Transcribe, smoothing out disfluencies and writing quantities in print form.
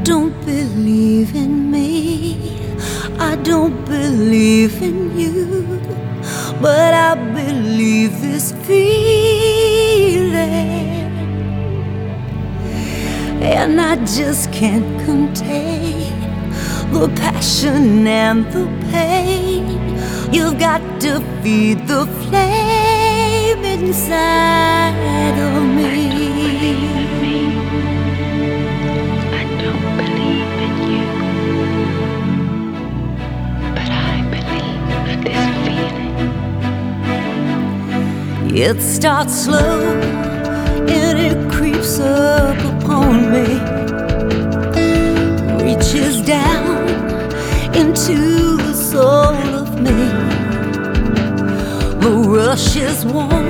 don't believe in me, I don't believe in you, but I believe this feeling, and I just can't contain the passion and the pain. You've got to feed the flame inside of me. I don't believe in you, but I believe this feeling. It starts slow and it creeps up upon me, reaches down into the soul of me. The rush is warm